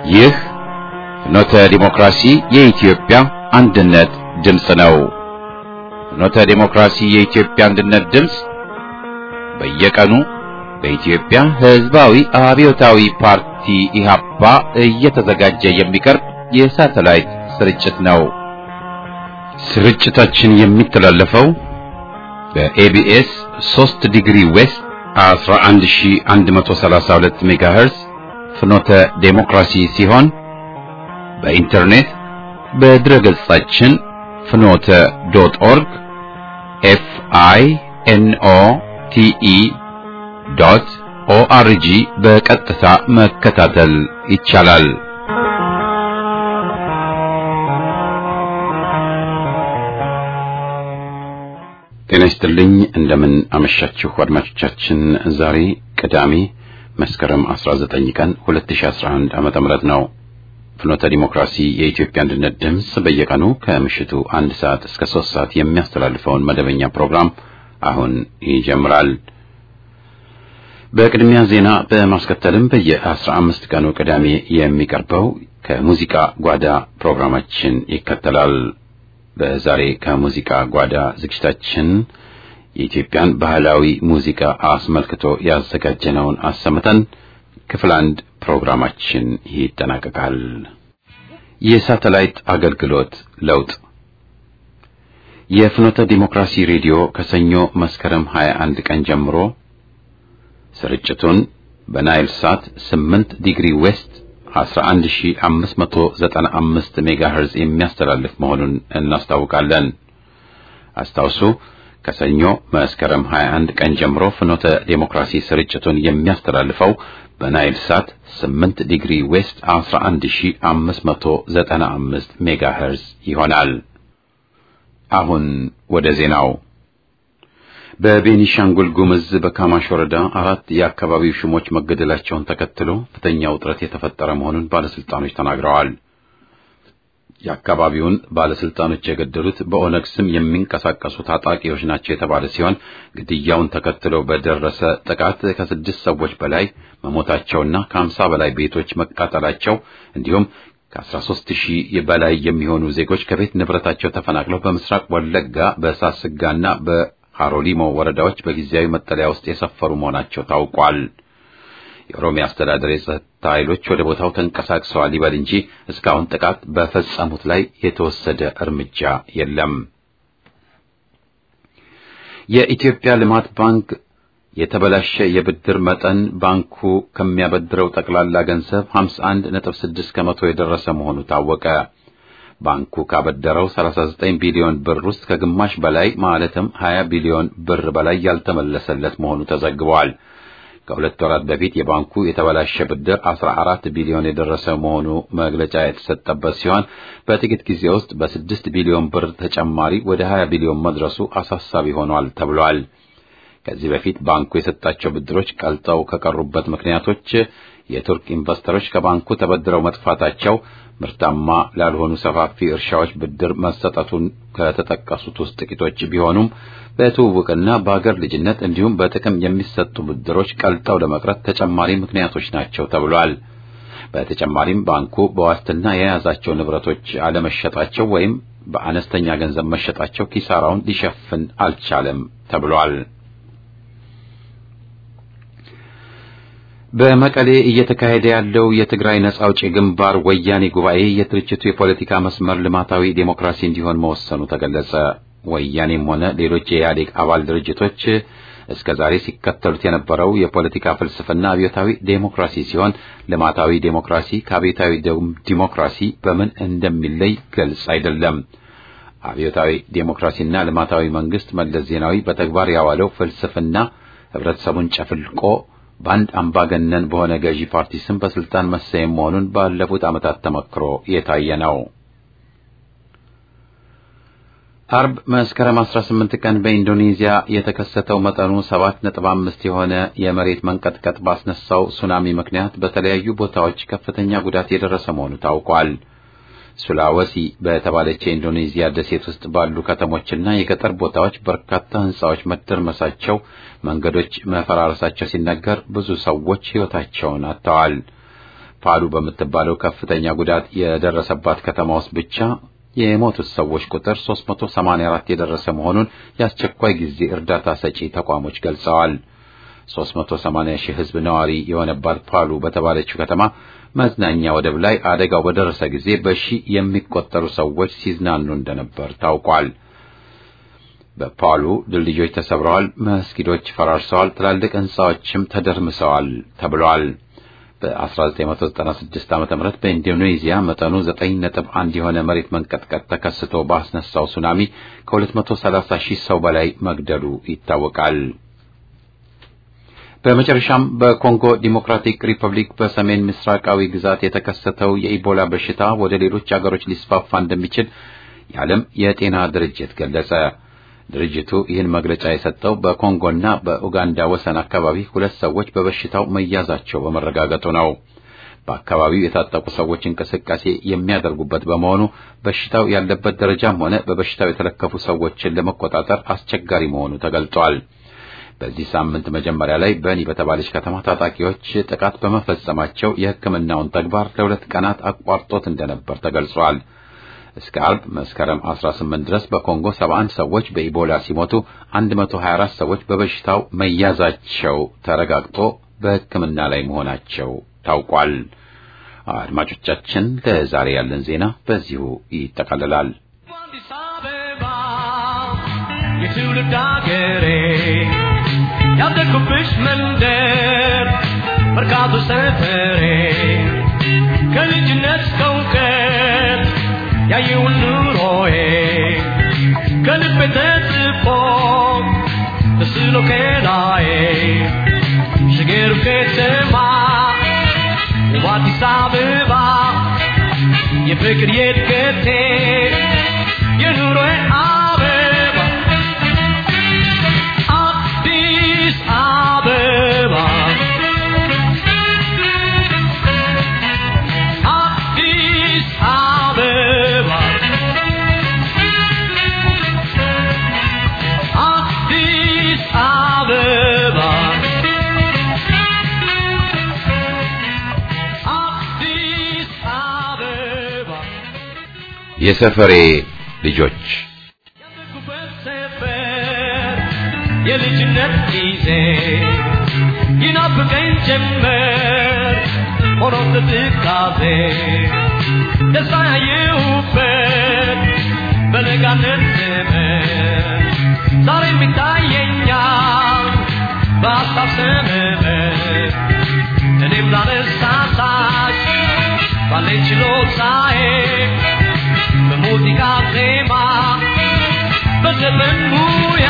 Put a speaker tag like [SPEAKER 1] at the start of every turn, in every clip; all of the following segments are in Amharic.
[SPEAKER 1] ይህ ፍኖተ ዲሞክራሲ የኢትዮጵያ አንድነት ድምፅ ነው። ፍኖተ ዲሞክራሲ የኢትዮጵያ አንድነት ድምፅ በየቀኑ በኢትዮጵያ ሕዝባዊ አብዮታዊ ፓርቲ ኢህአፓ እየተዘጋጀ የሚቀርብ የሳተላይት ስርጭት ነው። ስርጭታችን የሚተላለፈው በኤቢኤስ 3 ዲግሪ ዌስት 11132 ሜጋሄርዝ ፍኖተ ዴሞክራሲ ሲሆን በኢንተርኔት በድረገጻችን ፍኖተ ዶት ኦርግ FINOTE.ORG በቀጥታ መከታተል ይቻላል። ጤና ይስጥልኝ። እንደምን አመሻችሁ አድማጮቻችን። ዛሬ ቅዳሜ መስከረም 19 ቀን 2011 ዓመተ ምህረት ነው። ፍኖተ ዲሞክራሲ የኢትዮጵያ አንድነት ድምፅ በየቀኑ ከምሽቱ 1 ሰዓት እስከ 3 ሰዓት የሚያስተላልፈውን መደበኛ ፕሮግራም አሁን ይጀምራል። በቅድሚያ ዜና በማስከተልም በየ15 ቀኑ ቅዳሜ የሚቀርበው ከሙዚቃ ጓዳ ፕሮግራማችን ይከተላል። በዛሬ ከሙዚቃ ጓዳ ዝግጅታችን የኢትዮጵያን ባህላዊ ሙዚቃ አስመልክቶ ያዘጋጀነውን አሰምተን ክፍል 1 ፕሮግራማችን ይጠናቀቃል። የሳተላይት አገልግሎት ለውጥ። የፍኖተ ዲሞክራሲ ሬዲዮ ከሰኞ መስከረም 21 ቀን ጀምሮ ስርጭቱን በናይል ሳት 8 ዲግሪ ዌስት 11595 ሜጋሄርዝ የሚያስተላልፍ መሆኑን እናስታውቃለን። አስታውሱ፣ ከሰኞ መስከረም 21 ቀን ጀምሮ ፍኖተ ዲሞክራሲ ስርጭቱን የሚያስተላልፈው በናይል ሳት 8 ዲግሪ ዌስት 11595 ሜጋሄርዝ ይሆናል። አሁን ወደ ዜናው። በቤኒሻንጉል ጉምዝ በካማሽ ወረዳ 4 የአካባቢው ሹሞች መገደላቸውን ተከትሎ ከፍተኛ ውጥረት የተፈጠረ መሆኑን ባለስልጣኖች ተናግረዋል። የአካባቢውን ባለስልጣኖች የገደሉት በኦነግ ስም የሚንቀሳቀሱ ታጣቂዎች ናቸው የተባለ ሲሆን ግድያውን ተከትሎ በደረሰ ጥቃት ከ6 ሰዎች በላይ መሞታቸውና ከ50 በላይ ቤቶች መቃጠላቸው እንዲሁም ከ13000 በላይ የሚሆኑ ዜጎች ከቤት ንብረታቸው ተፈናቅለው በምስራቅ ወለጋ በሳስጋና በሃሮሊሞ ወረዳዎች በጊዜያዊ መጠለያ ውስጥ የሰፈሩ መሆናቸው ታውቋል። የኦሮሚያ አስተዳደር የጸጥታ ኃይሎች ወደ ቦታው ተንቀሳቅሰዋል ይበል እንጂ እስካሁን ጥቃት በፈጸሙት ላይ የተወሰደ እርምጃ የለም። የኢትዮጵያ ልማት ባንክ የተበላሸ የብድር መጠን ባንኩ ከሚያበድረው ጠቅላላ ገንዘብ 51.6 ከመቶ የደረሰ መሆኑ ታወቀ። ባንኩ ካበደረው 39 ቢሊዮን ብር ውስጥ ከግማሽ በላይ ማለትም 20 ቢሊዮን ብር በላይ ያልተመለሰለት መሆኑ ተዘግቧል። ከሁለት ወራት በፊት የባንኩ የተበላሸ ብድር 14 ቢሊዮን የደረሰ መሆኑ መግለጫ የተሰጠበት ሲሆን በጥቂት ጊዜ ውስጥ በ6 ቢሊዮን ብር ተጨማሪ ወደ 20 ቢሊዮን መድረሱ አሳሳቢ ሆኗል ተብሏል። ከዚህ በፊት ባንኩ የሰጣቸው ብድሮች ቀልጠው ከቀሩበት ምክንያቶች የቱርክ ኢንቨስተሮች ከባንኩ ተበድረው መጥፋታቸው፣ ምርታማ ላልሆኑ ሰፋፊ እርሻዎች ብድር መሰጠቱን ከተጠቀሱት ውስጥ ጥቂቶች ቢሆኑም በትውውቅና በአገር ልጅነት እንዲሁም በጥቅም የሚሰጡ ብድሮች ቀልጠው ለመቅረት ተጨማሪ ምክንያቶች ናቸው ተብሏል። በተጨማሪም ባንኩ በዋስትና የያዛቸው ንብረቶች አለመሸጣቸው ወይም በአነስተኛ ገንዘብ መሸጣቸው ኪሳራውን ሊሸፍን አልቻለም ተብሏል። በመቀሌ እየተካሄደ ያለው የትግራይ ነጻ አውጪ ግንባር ወያኔ ጉባኤ የድርጅቱ የፖለቲካ መስመር ልማታዊ ዴሞክራሲ እንዲሆን መወሰኑ ተገለጸ። ወያኔም ሆነ ሌሎች የኢህአዴግ አባል ድርጅቶች እስከዛሬ ሲከተሉት የነበረው የፖለቲካ ፍልስፍና አብዮታዊ ዴሞክራሲ ሲሆን ልማታዊ ዴሞክራሲ ከአብዮታዊ ዴሞክራሲ በምን እንደሚለይ ግልጽ አይደለም። አብዮታዊ ዴሞክራሲና ልማታዊ መንግስት መለስ ዜናዊ በተግባር ያዋለው ፍልስፍና ህብረተሰቡን ጨፍልቆ በአንድ አምባገነን በሆነ ገዢ ፓርቲ ስም በስልጣን መሰየም መሆኑን ባለፉት ዓመታት ተመክሮ የታየ ነው። አርብ መስከረም 18 ቀን በኢንዶኔዚያ የተከሰተው መጠኑ 7.5 የሆነ የመሬት መንቀጥቀጥ ባስነሳው ሱናሚ ምክንያት በተለያዩ ቦታዎች ከፍተኛ ጉዳት የደረሰ መሆኑ ታውቋል። ሱላወሲ በተባለች የኢንዶኔዚያ ደሴት ውስጥ ባሉ ከተሞችና የገጠር ቦታዎች በርካታ ህንጻዎች መደርመሳቸው፣ መንገዶች መፈራረሳቸው ሲነገር ብዙ ሰዎች ሕይወታቸውን አጥተዋል። ፓሉ በምትባለው ከፍተኛ ጉዳት የደረሰባት ከተማ ውስጥ ብቻ የሞቱት ሰዎች ቁጥር 384 የደረሰ መሆኑን የአስቸኳይ ጊዜ እርዳታ ሰጪ ተቋሞች ገልጸዋል። 380 ሺህ ሕዝብ ነዋሪ የሆነባት ፓሉ በተባለችው ከተማ መዝናኛ ወደብ ላይ አደጋው በደረሰ ጊዜ በሺህ የሚቆጠሩ ሰዎች ሲዝናኑ እንደነበር ታውቋል። በፓሉ ድልድዮች ተሰብረዋል፣ መስጊዶች ፈራርሰዋል፣ ትላልቅ ሕንጻዎችም ተደርምሰዋል ተብሏል። በ1996 ዓ.ም በኢንዶኔዚያ መጠኑ 9.1 የሆነ መሬት መንቀጥቀጥ ተከስቶ ባስነሳው ሱናሚ ከ230 ሺህ ሰው በላይ መግደሉ ይታወቃል። በመጨረሻም በኮንጎ ዲሞክራቲክ ሪፐብሊክ በሰሜን ምስራቃዊ ግዛት የተከሰተው የኢቦላ በሽታ ወደ ሌሎች አገሮች ሊስፋፋ እንደሚችል የዓለም የጤና ድርጅት ገለጸ። ድርጅቱ ይህን መግለጫ የሰጠው በኮንጎና በኡጋንዳ ወሰን አካባቢ 2 ሰዎች በበሽታው መያዛቸው በመረጋገጡ ነው። በአካባቢው የታጠቁ ሰዎች እንቅስቃሴ የሚያደርጉበት በመሆኑ በሽታው ያለበት ደረጃም ሆነ በበሽታው የተለከፉ ሰዎችን ለመቆጣጠር አስቸጋሪ መሆኑ ተገልጿል። በዚህ ሳምንት መጀመሪያ ላይ በኒ በተባለች ከተማ ታጣቂዎች ጥቃት በመፈጸማቸው የሕክምናውን ተግባር ለ2 ቀናት አቋርጦት እንደነበር ተገልጿል። እስከ አርብ መስከረም 18 ድረስ በኮንጎ 71 ሰዎች በኢቦላ ሲሞቱ 124 ሰዎች በበሽታው መያዛቸው ተረጋግጦ በሕክምና ላይ መሆናቸው ታውቋል። አድማጮቻችን ለዛሬ ያለን ዜና በዚሁ ይጠቃልላል። ያደኩብሽ መንደር መርካቶ ሰፈሬ ከልጅነት እስከ እውቀት ያየውን ኑሮዬ ከልቤ ተጽፎ ተስሎ ከላዬ ሽገሩ ከተማ አዲስ አበባ የፍቅር የእድገቴ የኑሮዬ አበባ አዲስ አበባ አዲስ አበባ አዲስ አበባ አዲስ አበባ የሰፈሬ ልጆች
[SPEAKER 2] የልጅነት ጊዜ ይናፍቀኝ ጀመር ሆኖ ትካዜ ደስታ ያየሁበት በለጋነት ዘመን ዛሬም ይታየኛል በሀሳብ ሰመመን እኔም ላነሳሳሽ ባለኝ ችሎታዬ በሙዚቃ ዜማ በዘመን ሙያ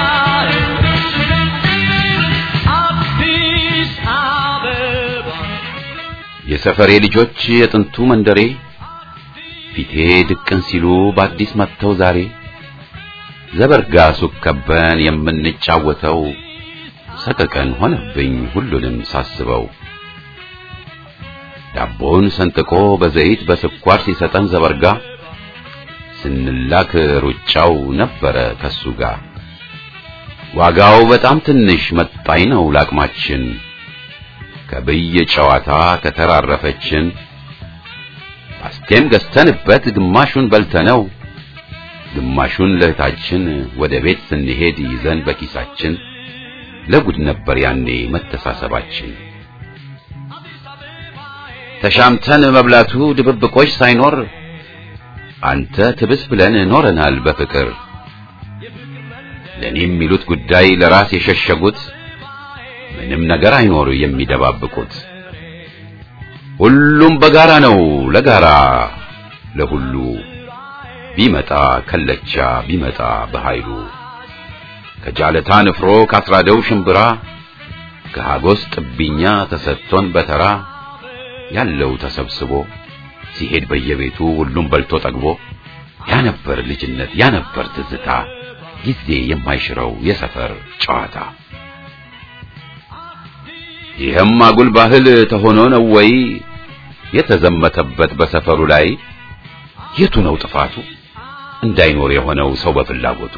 [SPEAKER 2] አዲስ አበባ
[SPEAKER 1] የሰፈሬ ልጆች የጥንቱ መንደሬ ፊቴ ድቅን ሲሉ በአዲስ መጥተው ዛሬ ዘበርጋ ሱቅ ከበን የምንጫወተው ሰቀቀን ሆነብኝ ሁሉንም ሳስበው ዳቦን ሰንጥቆ በዘይት በስኳር ሲሰጠን ዘበርጋ ስንላክ ሩጫው ነበረ ከሱ ጋር ዋጋው በጣም ትንሽ መጣኝ ነው ላቅማችን ከብየ ጨዋታ ከተራረፈችን አስቴም ገዝተንበት ግማሹን በልተነው ግማሹን ለእህታችን ወደ ቤት ስንሄድ ይዘን በኪሳችን ለጉድ ነበር ያኔ መተሳሰባችን ተሻምተን መብላቱ ድብብቆች ሳይኖር አንተ ትብስ ብለን ኖረናል በፍቅር ለኔ የሚሉት ጉዳይ ለራስ የሸሸጉት ምንም ነገር አይኖር የሚደባብቁት ሁሉም በጋራ ነው ለጋራ ለሁሉ ቢመጣ ከለቻ ቢመጣ በኃይሉ ከጃለታ ንፍሮ ካስራደው ሽምብራ ከሃጎስ ጥብኛ ተሰጥቶን በተራ ያለው ተሰብስቦ ሲሄድ በየቤቱ ሁሉም በልቶ ጠግቦ ያ ነበር ልጅነት ያ ነበር ትዝታ ጊዜ የማይሽረው የሰፈር ጨዋታ ይህም አጉል ባህል ተሆኖ ነው ወይ የተዘመተበት በሰፈሩ ላይ የቱ ነው ጥፋቱ እንዳይኖር የሆነው ሰው በፍላጎቱ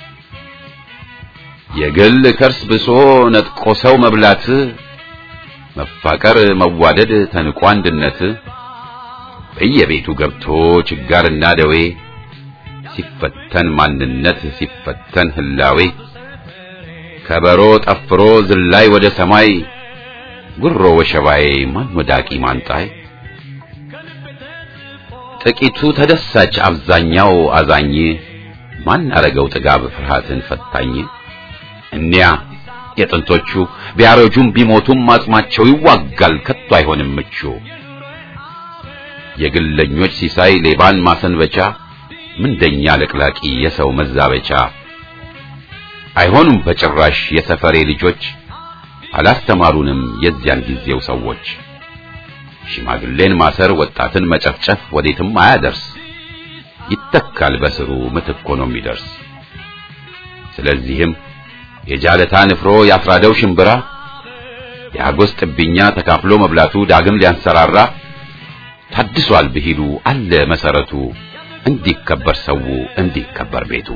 [SPEAKER 1] የግል ከርስ ብሶ ነጥቆ ሰው መብላት መፋቀር መዋደድ ተንቆ አንድነት በየቤቱ ገብቶ ችጋርና ደዌ ሲፈተን ማንነት ሲፈተን ህላዌ ከበሮ ጠፍሮ ዝላይ ወደ ሰማይ ጉሮ ወሸባይ ማን ወዳቂ ማንጣይ ጥቂቱ ተደሳች አብዛኛው አዛኝ ማን አረገው ጥጋብ ፍርሃትን ፈታኝ እኒያ የጥንቶቹ ቢያረጁም ቢሞቱም አጽማቸው ይዋጋል ከቶ አይሆንም ምቹ የግለኞች ሲሳይ ሌባን ማሰንበቻ ምንደኛ ለቅላቂ የሰው መዛበቻ አይሆኑም በጭራሽ የሰፈሬ ልጆች አላስተማሩንም የዚያን ጊዜው ሰዎች ሽማግሌን ማሰር ወጣትን መጨፍጨፍ ወዴትም አያደርስ ይተካል በስሩ ምትክ ሆኖ የሚደርስ ስለዚህም የጃለታ ንፍሮ ያፍራደው ሽምብራ ያጎስ ጥብኛ ተካፍሎ መብላቱ ዳግም ሊያንሰራራ ታድሷል ብሂሉ አለ መሰረቱ እንዲከበር ሰው እንዲከበር ቤቱ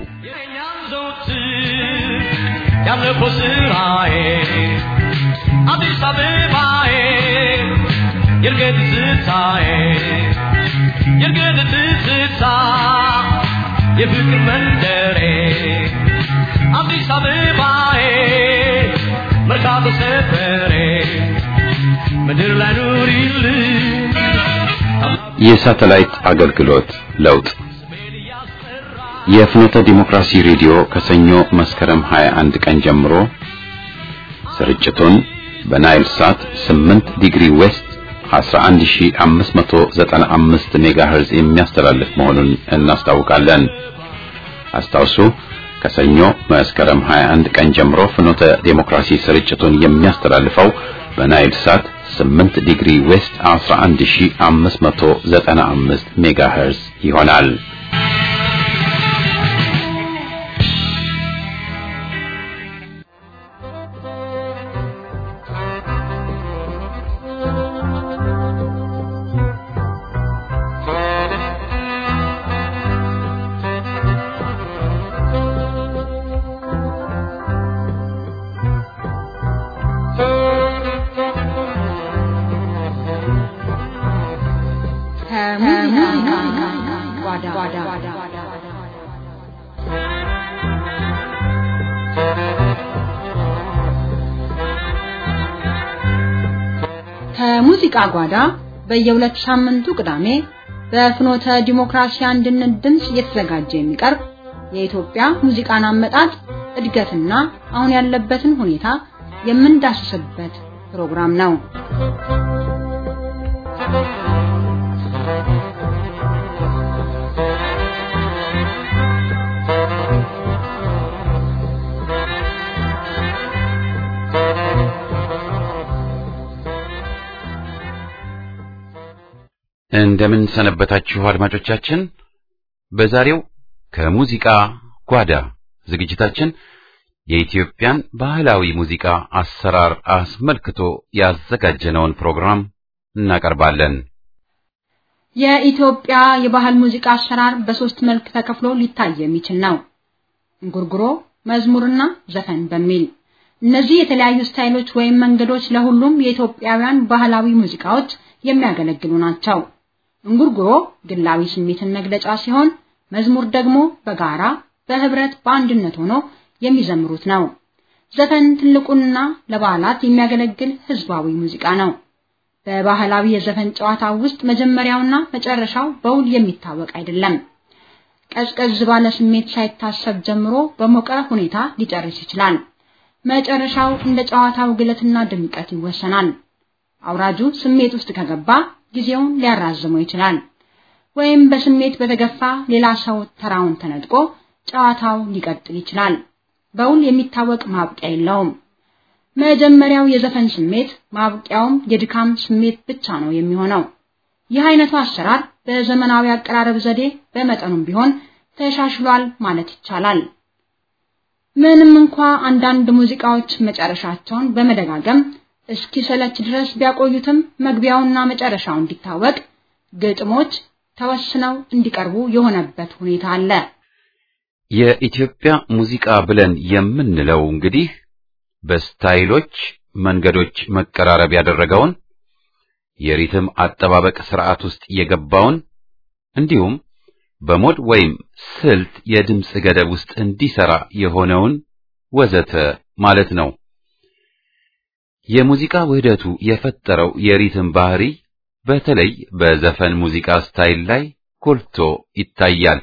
[SPEAKER 2] ያለፈው ስራዬ አዲስ አበባዬ የርገት ትዝታዬ የርገት ትዝታ የፍቅር መንደሬ አዲስ አበባዬ መርካቶ ሰፈሬ ምድር ላይ ኑሪልኝ
[SPEAKER 1] የሳተላይት አገልግሎት ለውጥ የፍኖተ ዲሞክራሲ ሬዲዮ ከሰኞ መስከረም 21 ቀን ጀምሮ ስርጭቱን በናይል ሳት 8 ዲግሪ ዌስት 11595 ሜጋሄርዝ የሚያስተላልፍ መሆኑን እናስታውቃለን። አስታውሱ ከሰኞ መስከረም 21 ቀን ጀምሮ ፍኖተ ዲሞክራሲ ስርጭቱን የሚያስተላልፈው በናይል ሳት 8 ዲግሪ ዌስት 11595 ሜጋሄርዝ ይሆናል።
[SPEAKER 3] ከሙዚቃ ጓዳ በየሁለት ሳምንቱ ቅዳሜ በፍኖተ ዲሞክራሲ አንድነት ድምጽ እየተዘጋጀ የሚቀርብ የኢትዮጵያ ሙዚቃን አመጣጥ እድገትና አሁን ያለበትን ሁኔታ የምንዳስስበት ፕሮግራም ነው።
[SPEAKER 1] እንደምን ሰነበታችሁ አድማጮቻችን። በዛሬው ከሙዚቃ ጓዳ ዝግጅታችን የኢትዮጵያን ባህላዊ ሙዚቃ አሰራር አስመልክቶ ያዘጋጀነውን ፕሮግራም እናቀርባለን።
[SPEAKER 3] የኢትዮጵያ የባህል ሙዚቃ አሰራር በሶስት መልክ ተከፍሎ ሊታይ የሚችል ነው። እንጉርጉሮ፣ መዝሙርና ዘፈን በሚል እነዚህ የተለያዩ ስታይሎች ወይም መንገዶች ለሁሉም የኢትዮጵያውያን ባህላዊ ሙዚቃዎች የሚያገለግሉ ናቸው። እንጉርጉሮ ግላዊ ስሜትን መግለጫ ሲሆን መዝሙር ደግሞ በጋራ በህብረት በአንድነት ሆኖ የሚዘምሩት ነው። ዘፈን ትልቁና ለበዓላት የሚያገለግል ህዝባዊ ሙዚቃ ነው። በባህላዊ የዘፈን ጨዋታ ውስጥ መጀመሪያውና መጨረሻው በውል የሚታወቅ አይደለም። ቀዝቀዝ ባለ ስሜት ሳይታሰብ ጀምሮ በሞቀ ሁኔታ ሊጨርስ ይችላል። መጨረሻው እንደ ጨዋታው ግለትና ድምቀት ይወሰናል። አውራጁ ስሜት ውስጥ ከገባ ጊዜውን ሊያራዝመው ይችላል። ወይም በስሜት በተገፋ ሌላ ሰው ተራውን ተነጥቆ ጨዋታው ሊቀጥል ይችላል። በውል የሚታወቅ ማብቂያ የለውም። መጀመሪያው የዘፈን ስሜት ማብቂያውም የድካም ስሜት ብቻ ነው የሚሆነው። ይህ አይነቱ አሰራር በዘመናዊ አቀራረብ ዘዴ በመጠኑም ቢሆን ተሻሽሏል ማለት ይቻላል። ምንም እንኳን አንዳንድ ሙዚቃዎች መጨረሻቸውን በመደጋገም እስኪሰለች ድረስ ቢያቆዩትም መግቢያውና መጨረሻው እንዲታወቅ ግጥሞች ተወስነው እንዲቀርቡ የሆነበት ሁኔታ አለ።
[SPEAKER 1] የኢትዮጵያ ሙዚቃ ብለን የምንለው እንግዲህ በስታይሎች መንገዶች መቀራረብ ያደረገውን የሪትም አጠባበቅ ስርዓት ውስጥ የገባውን እንዲሁም በሞድ ወይም ስልት የድምጽ ገደብ ውስጥ እንዲሰራ የሆነውን ወዘተ ማለት ነው። የሙዚቃ ውህደቱ የፈጠረው የሪትም ባህሪ በተለይ በዘፈን ሙዚቃ ስታይል ላይ ጎልቶ ይታያል።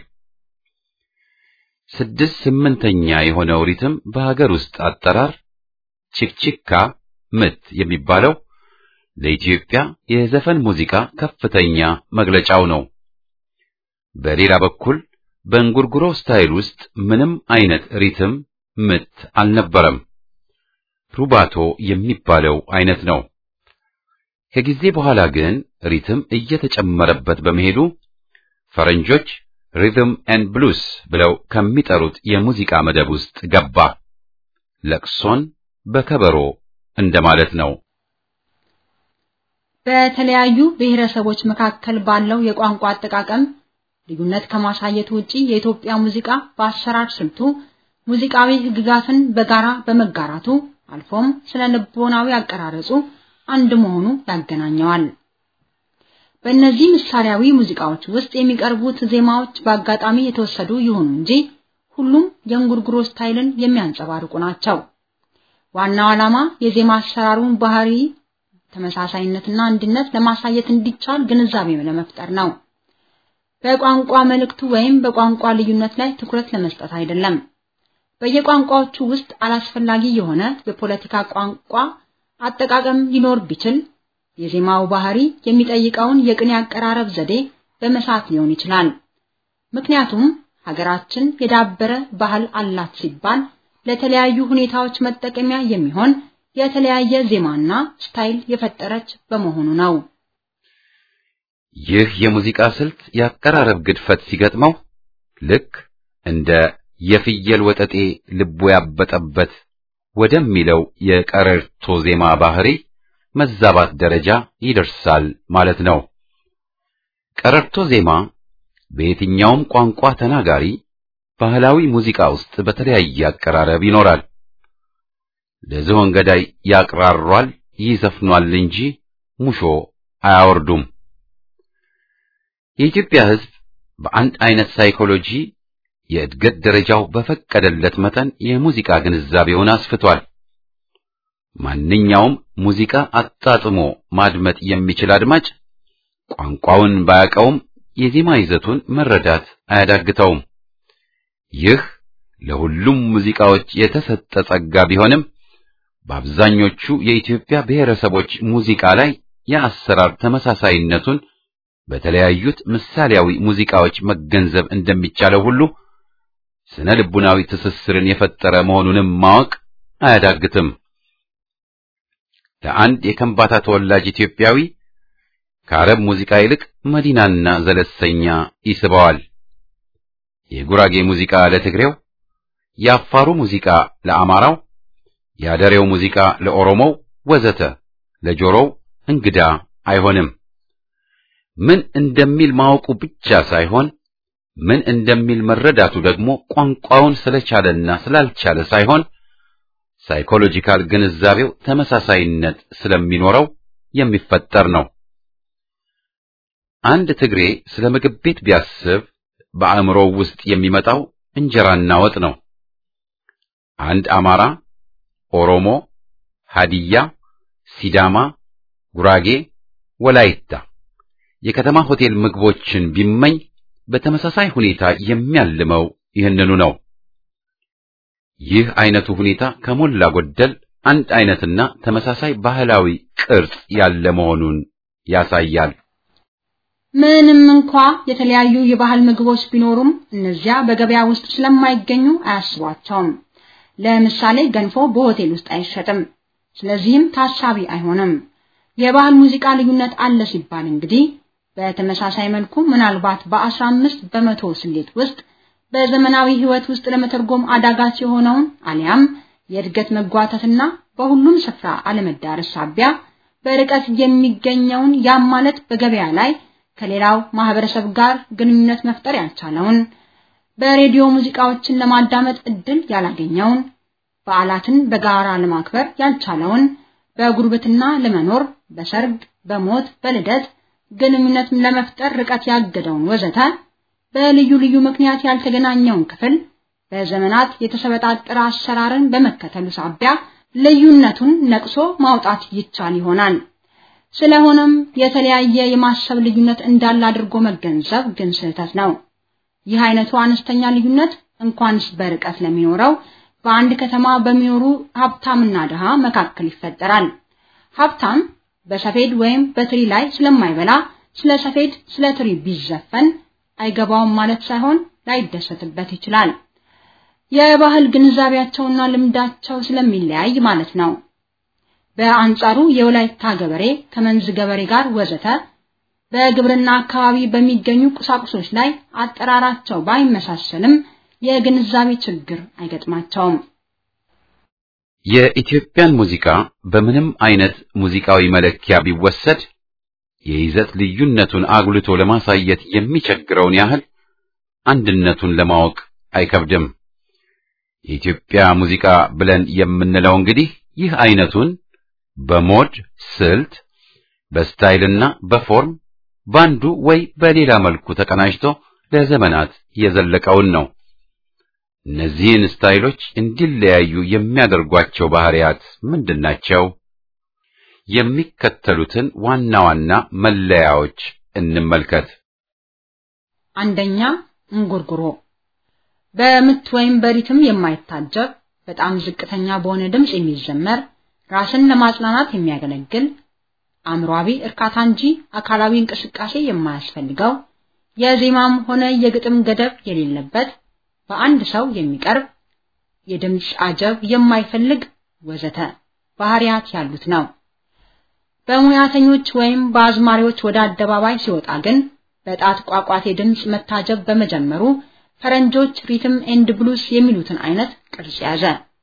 [SPEAKER 1] 6/8ኛ የሆነው ሪትም በሀገር ውስጥ አጠራር ቺክቺካ ምት የሚባለው ለኢትዮጵያ የዘፈን ሙዚቃ ከፍተኛ መግለጫው ነው። በሌላ በኩል በእንጉርጉሮ ስታይል ውስጥ ምንም አይነት ሪትም ምት አልነበረም። ሩባቶ የሚባለው አይነት ነው። ከጊዜ በኋላ ግን ሪትም እየተጨመረበት በመሄዱ ፈረንጆች ሪትም ኤንድ ብሉስ ብለው ከሚጠሩት የሙዚቃ መደብ ውስጥ ገባ። ለቅሶን በከበሮ እንደማለት ነው።
[SPEAKER 3] በተለያዩ ብሔረሰቦች መካከል ባለው የቋንቋ አጠቃቀም ልዩነት ከማሳየት ውጪ የኢትዮጵያ ሙዚቃ በአሰራር ስልቱ ሙዚቃዊ ህግጋትን በጋራ በመጋራቱ አልፎም ስለ ልቦናዊ አቀራረጹ አንድ መሆኑ ያገናኘዋል። በእነዚህ ምሳሌያዊ ሙዚቃዎች ውስጥ የሚቀርቡት ዜማዎች በአጋጣሚ የተወሰዱ ይሁኑ እንጂ ሁሉም የእንጉርጉሮ ስታይልን የሚያንጸባርቁ ናቸው። ዋናው ዓላማ የዜማ አሰራሩን ባህሪ ተመሳሳይነትና አንድነት ለማሳየት እንዲቻል ግንዛቤ ለመፍጠር ነው። በቋንቋ መልእክቱ ወይም በቋንቋ ልዩነት ላይ ትኩረት ለመስጠት አይደለም። በየቋንቋዎቹ ውስጥ አላስፈላጊ የሆነ የፖለቲካ ቋንቋ አጠቃቀም ሊኖር ቢችል የዜማው ባህሪ የሚጠይቀውን የቅኔ አቀራረብ ዘዴ በመሳት ሊሆን ይችላል። ምክንያቱም ሀገራችን የዳበረ ባህል አላት ሲባል ለተለያዩ ሁኔታዎች መጠቀሚያ የሚሆን የተለያየ ዜማና ስታይል የፈጠረች በመሆኑ ነው።
[SPEAKER 1] ይህ የሙዚቃ ስልት ያቀራረብ ግድፈት ሲገጥመው ልክ እንደ የፍየል ወጠጤ ልቦ ያበጠበት ወደሚለው የቀረርቶ ዜማ ባህሪ መዛባት ደረጃ ይደርሳል ማለት ነው። ቀረርቶ ዜማ በየትኛውም ቋንቋ ተናጋሪ ባህላዊ ሙዚቃ ውስጥ በተለያየ አቀራረብ ይኖራል። ለዝሆን ገዳይ ያቅራሯል ይዘፍኗል እንጂ ሙሾ አያወርዱም። የኢትዮጵያ ሕዝብ በአንድ አይነት ሳይኮሎጂ የእድገት ደረጃው በፈቀደለት መጠን የሙዚቃ ግንዛቤውን አስፍቷል። ማንኛውም ሙዚቃ አጣጥሞ ማድመጥ የሚችል አድማጭ ቋንቋውን ባያውቀውም የዜማ ይዘቱን መረዳት አያዳግተውም። ይህ ለሁሉም ሙዚቃዎች የተሰጠ ጸጋ ቢሆንም በአብዛኞቹ የኢትዮጵያ ብሔረሰቦች ሙዚቃ ላይ የአሰራር ተመሳሳይነቱን በተለያዩት ምሳሌያዊ ሙዚቃዎች መገንዘብ እንደሚቻለው ሁሉ ስነ ልቡናዊ ትስስርን የፈጠረ መሆኑንም ማወቅ አያዳግትም። ለአንድ የከምባታ ተወላጅ ኢትዮጵያዊ ከአረብ ሙዚቃ ይልቅ መዲናና ዘለሰኛ ይስበዋል። የጉራጌ ሙዚቃ ለትግሬው፣ የአፋሩ ሙዚቃ ለአማራው፣ የአደሬው ሙዚቃ ለኦሮሞው ወዘተ ለጆሮው እንግዳ አይሆንም። ምን እንደሚል ማወቁ ብቻ ሳይሆን ምን እንደሚል መረዳቱ ደግሞ ቋንቋውን ስለቻለና ስላልቻለ ሳይሆን ሳይኮሎጂካል ግንዛቤው ተመሳሳይነት ስለሚኖረው የሚፈጠር ነው። አንድ ትግሬ ስለ ምግብ ቤት ቢያስብ በአእምሮው ውስጥ የሚመጣው እንጀራና ወጥ ነው። አንድ አማራ፣ ኦሮሞ፣ ሀዲያ፣ ሲዳማ፣ ጉራጌ፣ ወላይታ የከተማ ሆቴል ምግቦችን ቢመኝ በተመሳሳይ ሁኔታ የሚያልመው ይህንኑ ነው። ይህ አይነቱ ሁኔታ ከሞላ ጎደል አንድ አይነትና ተመሳሳይ ባህላዊ ቅርጽ ያለ መሆኑን ያሳያል።
[SPEAKER 3] ምንም እንኳ የተለያዩ የባህል ምግቦች ቢኖሩም እነዚያ በገበያ ውስጥ ስለማይገኙ አያስቧቸውም። ለምሳሌ ገንፎ በሆቴል ውስጥ አይሸጥም፣ ስለዚህም ታሳቢ አይሆንም። የባህል ሙዚቃ ልዩነት አለ ሲባል እንግዲህ በተመሳሳይ መልኩ ምናልባት በ15% ስሌት ውስጥ በዘመናዊ ህይወት ውስጥ ለመተርጎም አዳጋች የሆነውን አሊያም የእድገት መጓተትና በሁሉም ስፍራ አለመዳረስ ሳቢያ በርቀት የሚገኘውን ያም ማለት በገበያ ላይ ከሌላው ማህበረሰብ ጋር ግንኙነት መፍጠር ያልቻለውን በሬዲዮ ሙዚቃዎችን ለማዳመጥ እድል ያላገኘውን በዓላትን በጋራ ለማክበር ያልቻለውን በጉርብትና ለመኖር በሰርግ በሞት በልደት ግንኙነት ለመፍጠር ርቀት ያገደውን ወዘተ በልዩ ልዩ ምክንያት ያልተገናኘውን ክፍል በዘመናት የተሰበጣጠረ አሰራርን በመከተሉ ሳቢያ ልዩነቱን ነቅሶ ማውጣት ይቻል ይሆናል። ስለሆነም የተለያየ የማሰብ ልዩነት እንዳለ አድርጎ መገንዘብ ግን ስህተት ነው። ይህ አይነቱ አነስተኛ ልዩነት እንኳንስ በርቀት ለሚኖረው በአንድ ከተማ በሚኖሩ ሀብታምና ድሃ መካከል ይፈጠራል። ሀብታም በሰፌድ ወይም በትሪ ላይ ስለማይበላ ስለ ሰፌድ ስለ ትሪ ቢዘፈን አይገባውም ማለት ሳይሆን ላይደሰትበት ይችላል። የባህል ግንዛቤያቸውና ልምዳቸው ስለሚለያይ ማለት ነው። በአንጻሩ የወላይታ ገበሬ ከመንዝ ገበሬ ጋር ወዘተ በግብርና አካባቢ በሚገኙ ቁሳቁሶች ላይ አጠራራቸው ባይመሳሰልም የግንዛቤ ችግር አይገጥማቸውም።
[SPEAKER 1] የኢትዮጵያን ሙዚቃ በምንም አይነት ሙዚቃዊ መለኪያ ቢወሰድ የይዘት ልዩነቱን አጉልቶ ለማሳየት የሚቸግረውን ያህል አንድነቱን ለማወቅ አይከብድም። የኢትዮጵያ ሙዚቃ ብለን የምንለው እንግዲህ ይህ አይነቱን በሞድ ስልት በስታይልና በፎርም ባንዱ ወይ በሌላ መልኩ ተቀናጅቶ ለዘመናት የዘለቀውን ነው። እነዚህን ስታይሎች እንዲለያዩ የሚያደርጓቸው ባህሪያት ምንድናቸው? የሚከተሉትን ዋና ዋና መለያዎች እንመልከት።
[SPEAKER 3] አንደኛ፣ እንጉርጉሮ በምት ወይም በሪትም የማይታጀብ በጣም ዝቅተኛ በሆነ ድምጽ የሚዘመር ራስን ለማጽናናት የሚያገለግል አእምሮአዊ እርካታ እንጂ አካላዊ እንቅስቃሴ የማያስፈልገው የዜማም ሆነ የግጥም ገደብ የሌለበት በአንድ ሰው የሚቀርብ የድምጽ አጀብ የማይፈልግ ወዘተ ባህሪያት ያሉት ነው። በሙያተኞች ወይም በአዝማሪዎች ወደ አደባባይ ሲወጣ ግን በጣት ቋቋቴ ድምጽ መታጀብ በመጀመሩ ፈረንጆች ሪትም ኤንድ ብሉስ የሚሉትን አይነት ቅርጽ ያዘ።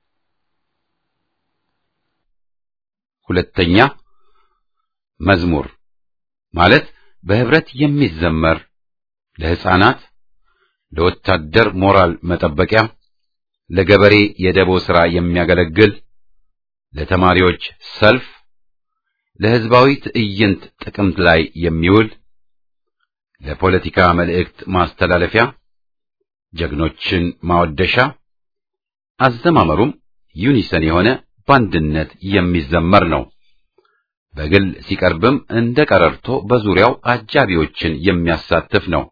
[SPEAKER 1] ሁለተኛ፣ መዝሙር ማለት በህብረት የሚዘመር ለህፃናት፣ ለወታደር ሞራል መጠበቂያ፣ ለገበሬ የደቦ ሥራ የሚያገለግል፣ ለተማሪዎች ሰልፍ፣ ለህዝባዊ ትዕይንት ጥቅምት ላይ የሚውል፣ ለፖለቲካ መልእክት ማስተላለፊያ፣ ጀግኖችን ማወደሻ፣ አዘማመሩም ዩኒሰን የሆነ ባንድነት የሚዘመር ነው። በግል ሲቀርብም እንደ ቀረርቶ በዙሪያው አጃቢዎችን የሚያሳትፍ ነው።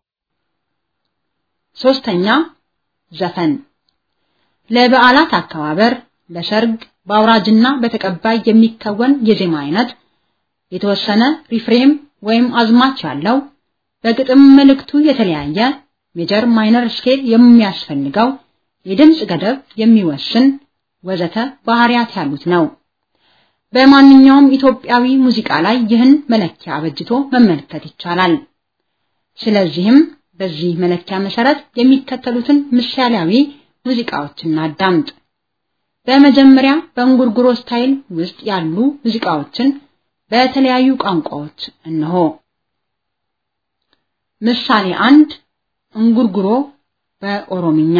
[SPEAKER 3] ሶስተኛ፣ ዘፈን ለበዓላት አከባበር፣ ለሰርግ፣ በአውራጅና በተቀባይ የሚከወን የዜማ አይነት የተወሰነ ሪፍሬም ወይም አዝማች ያለው በግጥም መልእክቱ የተለያየ ሜጀር ማይነር ስኬል የሚያስፈልገው የድምጽ ገደብ የሚወስን ወዘተ ባህሪያት ያሉት ነው። በማንኛውም ኢትዮጵያዊ ሙዚቃ ላይ ይህን መለኪያ አበጅቶ መመልከት ይቻላል። ስለዚህም በዚህ መለኪያ መሰረት የሚከተሉትን ምሳሌያዊ ሙዚቃዎችን አዳምጥ። በመጀመሪያ በእንጉርጉሮ ስታይል ውስጥ ያሉ ሙዚቃዎችን በተለያዩ ቋንቋዎች እነሆ። ምሳሌ 1 እንጉርጉሮ በኦሮምኛ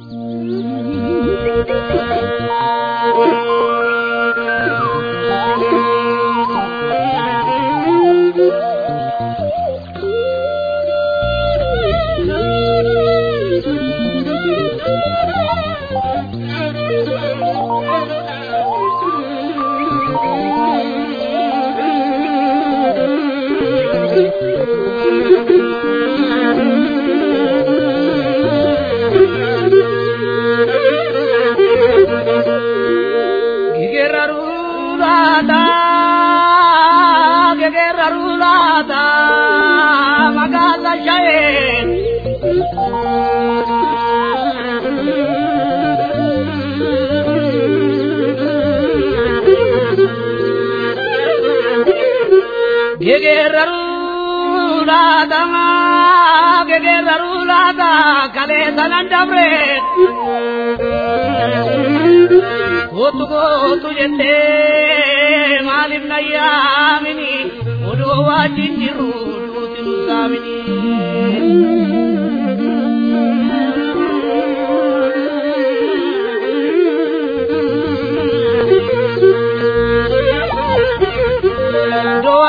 [SPEAKER 2] Gotu jette malif nayamini odo wajindiru dutiru samini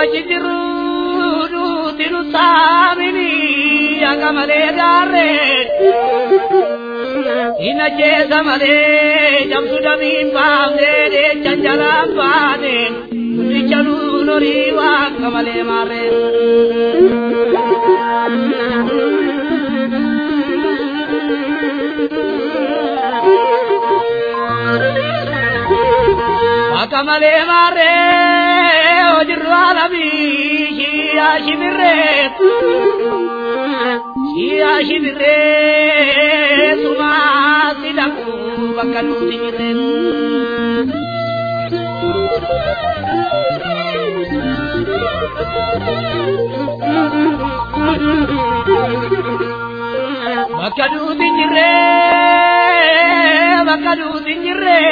[SPEAKER 2] wajiru tiru samini agamale darre inaje samale jamsudami pamde de chanjala pade nichalu nori wa kamale mare kamale mare wajiru alabi ya shibire suma sidaku bakalu siren bakalu tinjire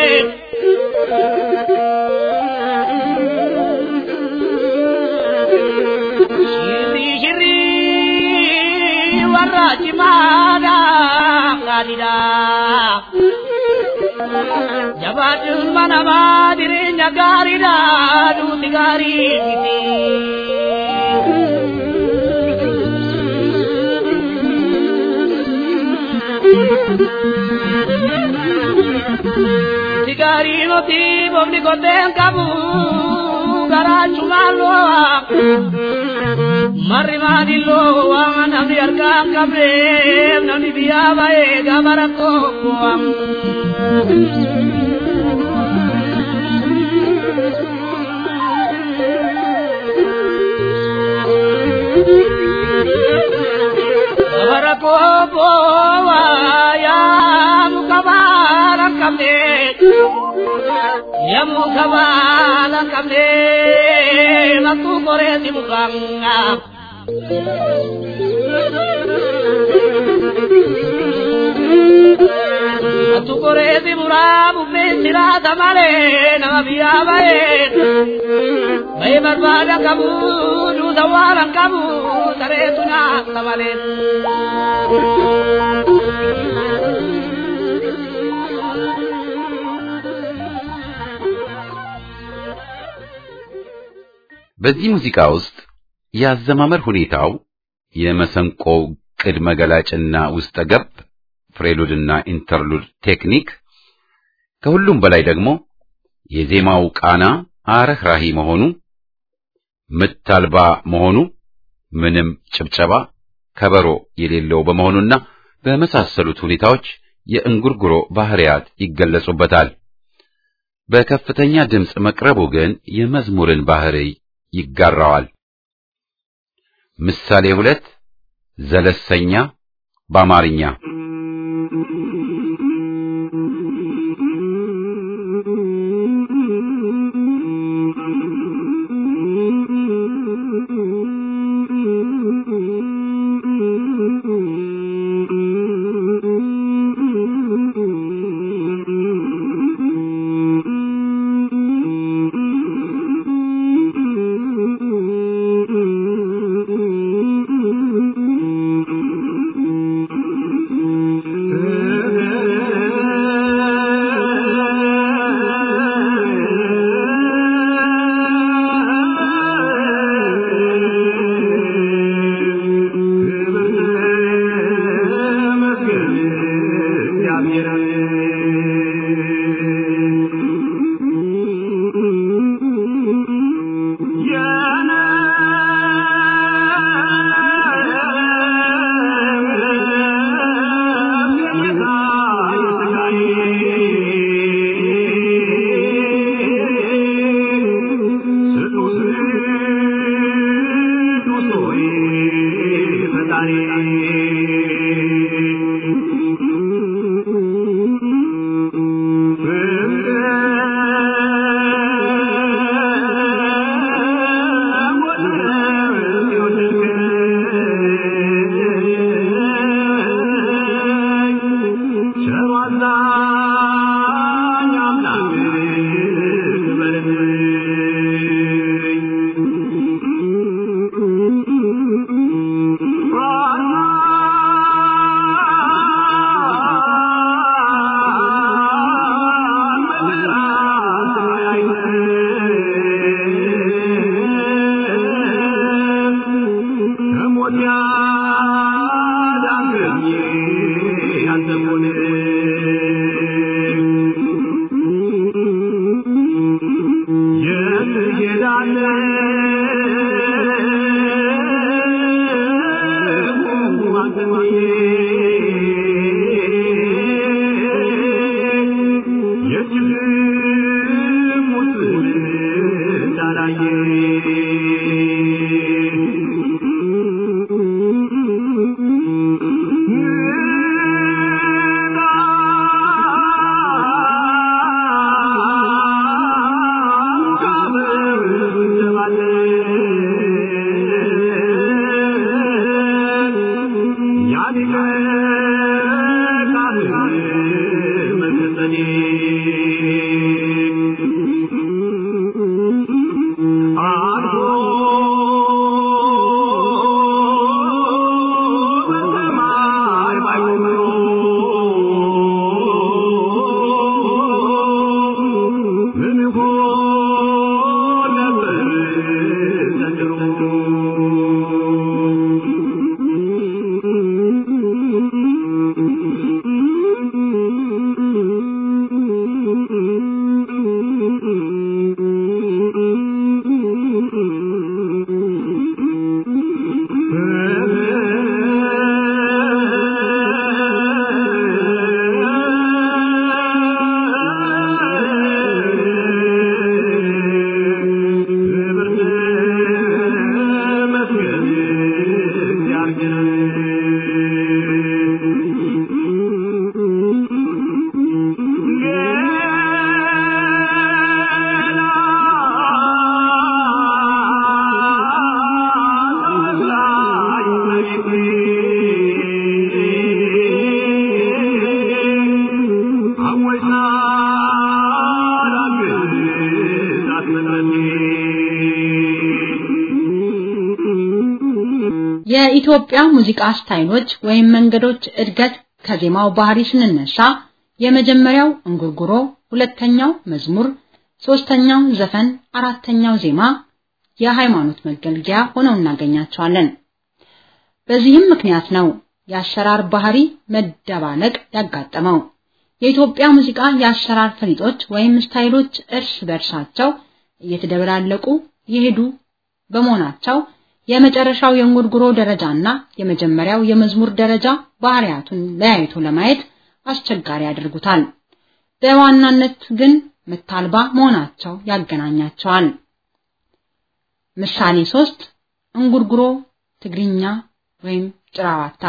[SPEAKER 2] shiri warajimana kadida jabadun manama dire nyagarida du tigari kiti tigari noti bomni goten kabu garachu malo mari madillo wan amri arkan kabre nani biya bae gabarako am gabarako ya mukabaran kabre ya mukabalan kabre laku kore di mukanga atu kore di murabu pesira tamale nama biya bae bae barbada kamu du dawaran kamu tare tuna tamale
[SPEAKER 1] በዚህ ሙዚቃ ውስጥ ያዘማመር ሁኔታው የመሰንቆው ቅድመ ገላጭና ውስጠ ገብ ፍሬሉድና ኢንተርሉድ ቴክኒክ ከሁሉም በላይ ደግሞ የዜማው ቃና አረህራሂ መሆኑ ምታልባ መሆኑ ምንም ጭብጨባ ከበሮ የሌለው በመሆኑና በመሳሰሉት ሁኔታዎች የእንጉርጉሮ ባህሪያት ይገለጹበታል። በከፍተኛ ድምጽ መቅረቡ ግን የመዝሙርን ባህሪ ይጋራዋል። ምሳሌ 2 ዘለሰኛ በአማርኛ
[SPEAKER 3] የኢትዮጵያ ሙዚቃ ስታይሎች ወይም መንገዶች እድገት ከዜማው ባህሪ ስንነሳ የመጀመሪያው እንጉርጉሮ፣ ሁለተኛው መዝሙር፣ ሶስተኛው ዘፈን፣ አራተኛው ዜማ የሃይማኖት መገልገያ ሆነው እናገኛቸዋለን። በዚህም ምክንያት ነው የአሸራር ባህሪ መደባለቅ ያጋጠመው። የኢትዮጵያ ሙዚቃ የአሸራር ፈሊጦች ወይም ስታይሎች እርስ በርሳቸው እየተደበላለቁ ይሄዱ በመሆናቸው የመጨረሻው የእንጉርጉሮ ደረጃና የመጀመሪያው የመዝሙር ደረጃ ባህሪያቱን ለያይቶ ለማየት አስቸጋሪ ያደርጉታል። በዋናነት ግን ምታልባ መሆናቸው ያገናኛቸዋል። ምሳሌ 3 እንጉርጉሮ ትግርኛ ወይም ጭራዋታ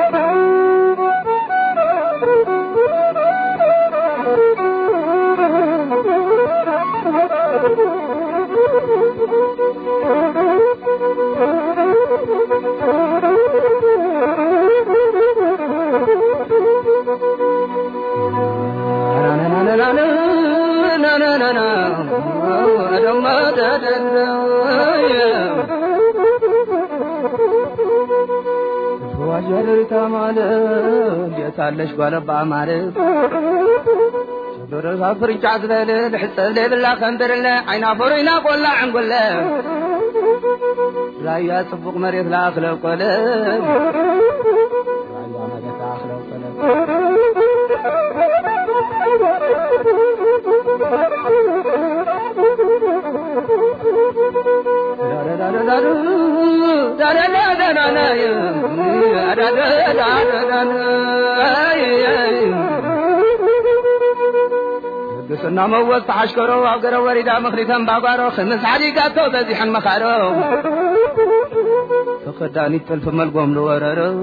[SPEAKER 2] ታለሽ ባለባ ማለት ደረሳ ፍርጫ ዝለለ ለሕፀብ ለብላ ከንደርለ አይና ፈሮይና ቆላ አንጎለ ላያ ጽቡቅ መሬት ላክለ ቆለ ላያ መሬት ላክለ ቆለ سنا موت عشكرو وقرو وريدا مخريتن باغارو خمس حديقاتو بزيحن مخارو فقداني تلف ملقوم لوررو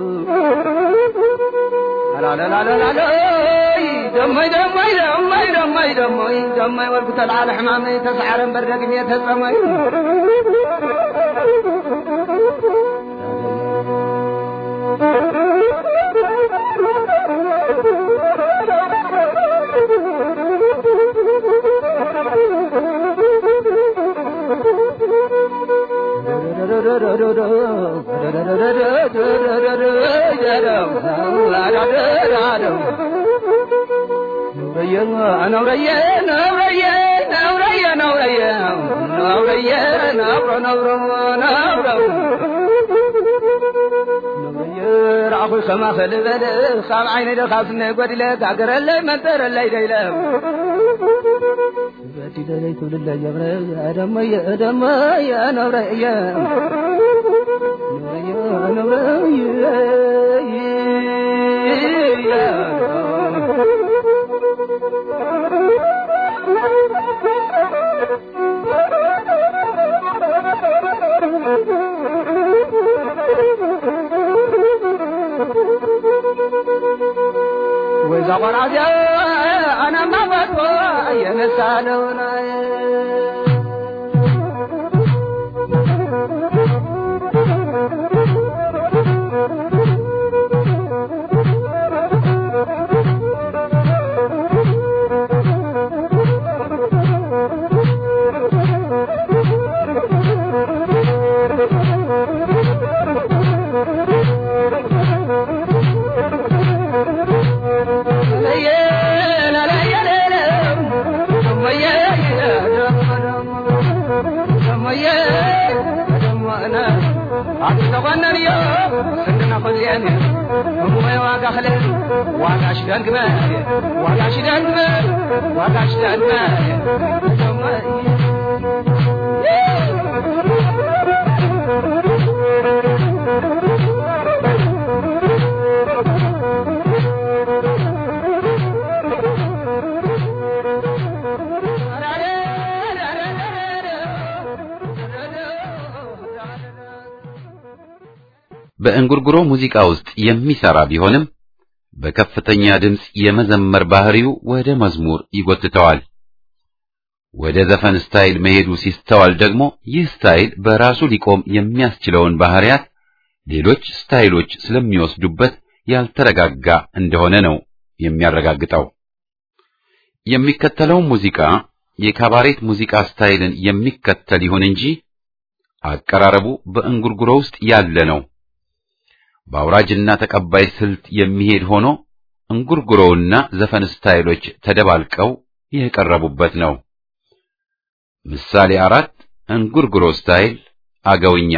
[SPEAKER 2] لا لا لا لا لا دمي دمي دمي دمي دمي دمي ورقت على حمامي تسعرن بردقني تسمي أخو كما خلبل خام عيني دخافنا قدلك أقر اللي منتر اللي ديلا بدي لي تقول الله جبر أدم يا نور يا وإذا قرأت أنا ما بقى ينسالونا
[SPEAKER 1] በእንጉርጉሮ ሙዚቃ ውስጥ የሚሰራ ቢሆንም በከፍተኛ ድምጽ የመዘመር ባህሪው ወደ መዝሙር ይጎትተዋል። ወደ ዘፈን ስታይል መሄዱ ሲስተዋል ደግሞ ይህ ስታይል በራሱ ሊቆም የሚያስችለውን ባህሪያት ሌሎች ስታይሎች ስለሚወስዱበት ያልተረጋጋ እንደሆነ ነው የሚያረጋግጠው። የሚከተለው ሙዚቃ የካባሬት ሙዚቃ ስታይልን የሚከተል ይሁን እንጂ አቀራረቡ በእንጉርጉሮ ውስጥ ያለ ነው። በአውራጅና ተቀባይ ስልት የሚሄድ ሆኖ እንጉርጉሮውና ዘፈን ስታይሎች ተደባልቀው የቀረቡበት ነው። ምሳሌ 4 እንጉርጉሮ ስታይል አገውኛ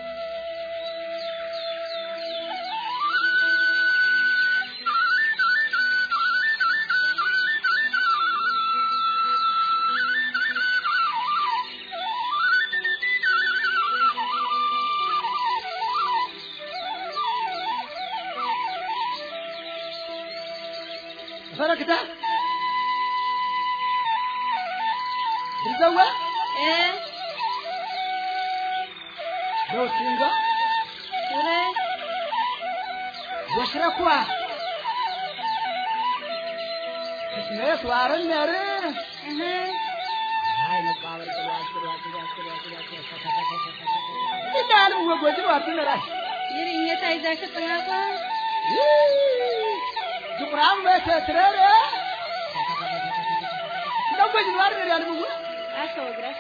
[SPEAKER 2] فرقته تزوى
[SPEAKER 4] ايه
[SPEAKER 2] لو سينجا
[SPEAKER 4] ايه
[SPEAKER 2] وشركوا اسمه سوارن نره هاي نقابل كده هو وجه واتنا راي
[SPEAKER 4] يري يتايزا شطناقا
[SPEAKER 2] جبران بتترى لو بجوار يا ابو
[SPEAKER 4] اسوغرا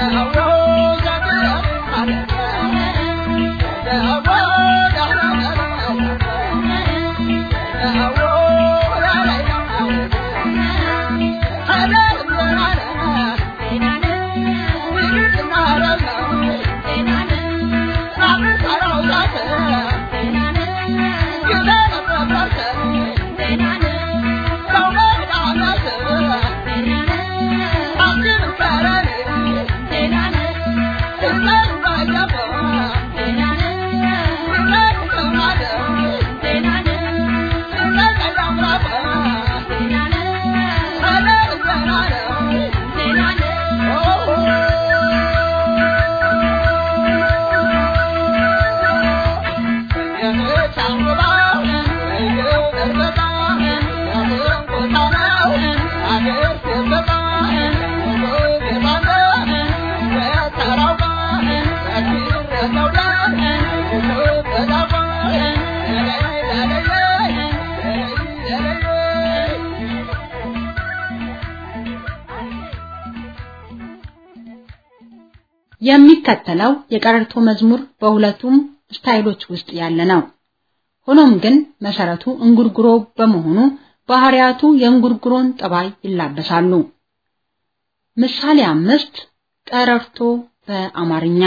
[SPEAKER 3] የሚከተለው የቀረርቶ መዝሙር በሁለቱም ስታይሎች ውስጥ ያለ ነው። ሆኖም ግን መሰረቱ እንጉርጉሮ በመሆኑ ባህሪያቱ የእንጉርጉሮን ጠባይ ይላበሳሉ። ምሳሌ 5 ቀረርቶ በአማርኛ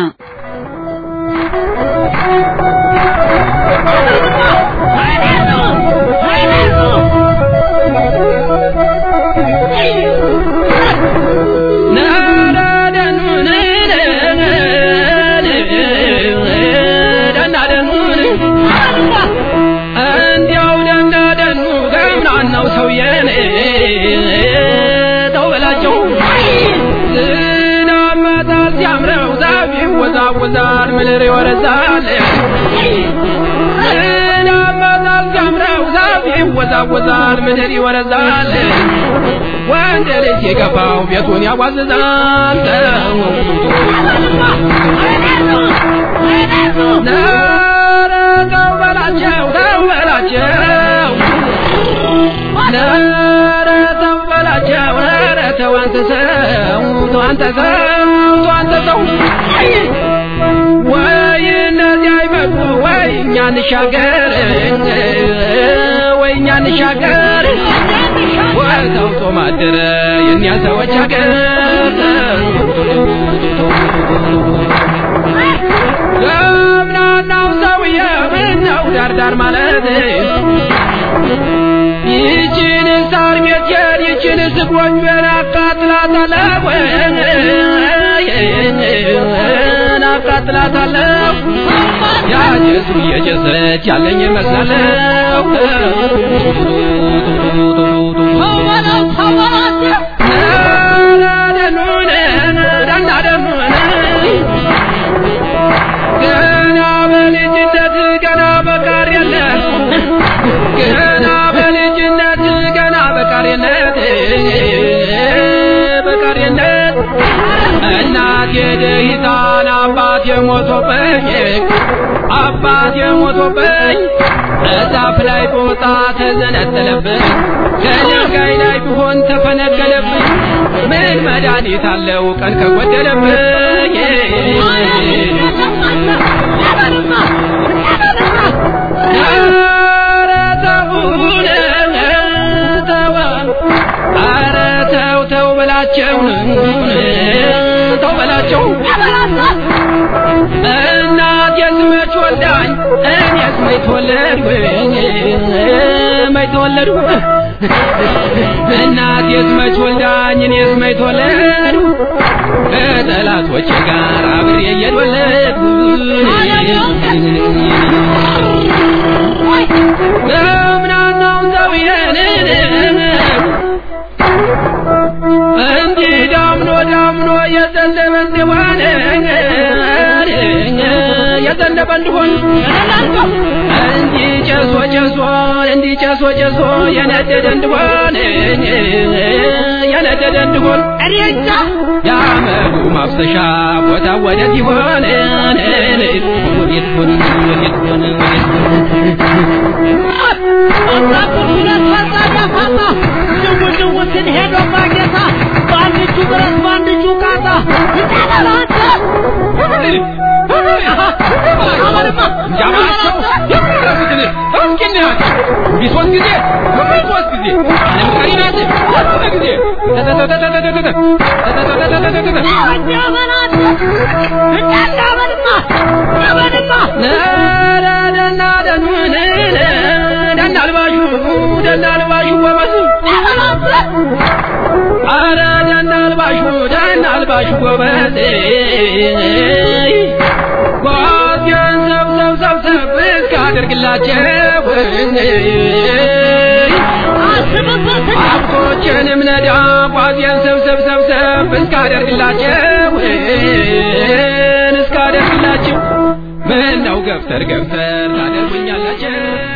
[SPEAKER 2] ወዛር ምልር ይወረዛል ለማታል ጀምረው ዛፍ ይወዛወዛል ምድር ይወረዛል ወንድ ልጅ የገባው ቤቱን ያዋዝዛል ተው በላቸው ተው አንተ ሰው ወይ እነዚህ አይመጡ ወይ እኛ እንሻገር ወይ ተውጦ ማደረ የኛ ሰዎች ሀገር ገምናናው ሰውዬ ምነው ዳርዳር ማለት ይችን ሳር ቤቴን ይችን ስጎጆን አቃጥላታለሁ ያጀሱ የጀሰች ያለኝ መስላለሁ ገና በልጅነት ገና በቃሪነት እናቴ ደሂታን አባቴ ሞቶብኝ እዛፍ ላይ ጦጣ ተዘነጠለብኝ ከድንጋይ ላይ ቢሆን ተፈነቀለብኝ ምን መድኃኒት አለው ቀን ከጎደለብኝ ተው በላቸው እናት የስመች ወልዳኝ እኔስ መች ተወለድኩ እናት የስመች ወልዳኝ እኔስ መች ተወለድኩ ከጠላቶቼ ጋር አብሬ እየተወለድኩ ምናናው ሰውዬን እንዲህ ዳምኖ የዘነበ እንደሆን እንዲህ ጨሶ የነደደ እንደሆን እሬቻ ያመሩ ማፍሰሻ ቦታ ወዴት ይሆን ሄዶ ማጌታ ባንቹ ብረት ባንቹ ቃታ ሶስት ጊዜ ለምካሪናት ሶስት ጊዜ አቆቸንም ነዳ ቋዚያን ሰብሰብ እስካደርግላችሁ ምን ነው ገፍተር ታደርጉኛላችሁ።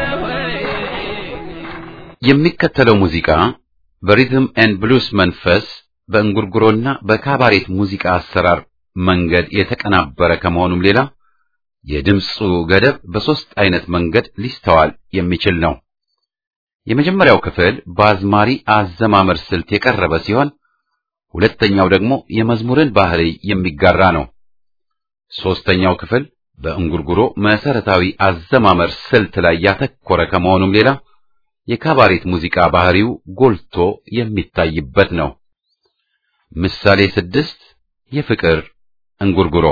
[SPEAKER 1] የሚከተለው ሙዚቃ በሪትም ኤንድ ብሉስ መንፈስ በእንጉርጉሮና በካባሬት ሙዚቃ አሰራር መንገድ የተቀናበረ ከመሆኑም ሌላ የድምጹ ገደብ በሶስት አይነት መንገድ ሊስተዋል የሚችል ነው። የመጀመሪያው ክፍል በአዝማሪ አዘማመር ስልት የቀረበ ሲሆን ሁለተኛው ደግሞ የመዝሙርን ባህሪ የሚጋራ ነው። ሶስተኛው ክፍል በእንጉርጉሮ መሰረታዊ አዘማመር ስልት ላይ ያተኮረ ከመሆኑም ሌላ የካባሬት ሙዚቃ ባህሪው ጎልቶ የሚታይበት ነው። ምሳሌ 6 የፍቅር እንጉርጉሮ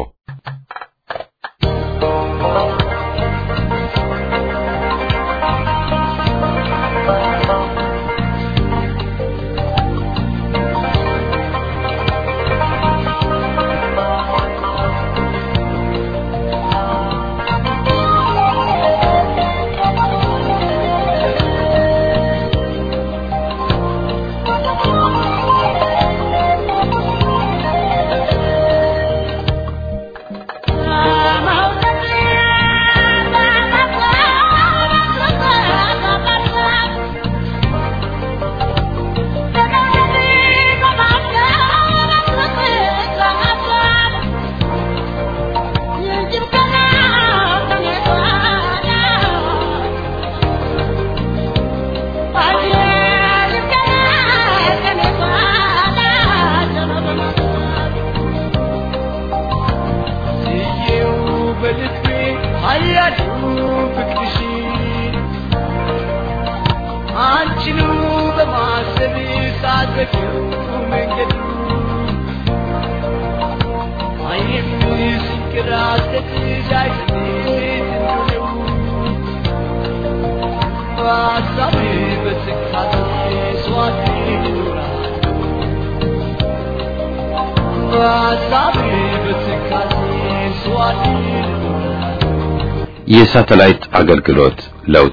[SPEAKER 1] የሳተላይት አገልግሎት ለውጥ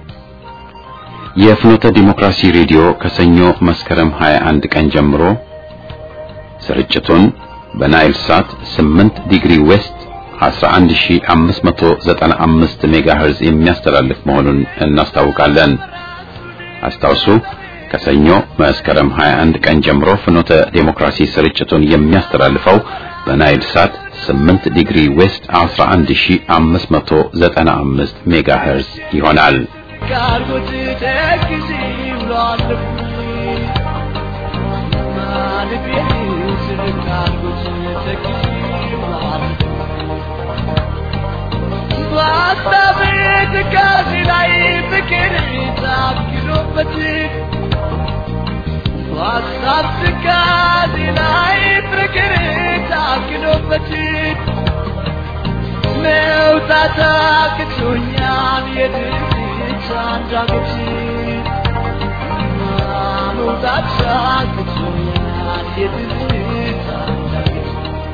[SPEAKER 1] የፍኖተ ዲሞክራሲ ሬዲዮ ከሰኞ መስከረም 21 ቀን ጀምሮ ስርጭቱን በናይል ሳት 8 ዲግሪ ዌስት 11595 ሜጋሄርዝ የሚያስተላልፍ መሆኑን እናስታውቃለን። አስታውሱ ከሰኞ መስከረም 21 ቀን ጀምሮ ፍኖተ ዲሞክራሲ ስርጭቱን የሚያስተላልፈው በናይል ሳት 8 ዲግሪ ዌስት 11595 ሜጋሄርዝ ይሆናል።
[SPEAKER 5] ካርጎት ተክዚ ብሏል ማልቤት ካርጎት ተክዚ ብሏል ባታበት ካዚ ላይ ፍቅር ታክሎበት ባታበት ካዚ ላይ ፍቅር ታክሎበት መውጣት አቅቶኛል የድርጅት አንዳገት መውጣት አቅቶኛል የድርጅት አንዳገት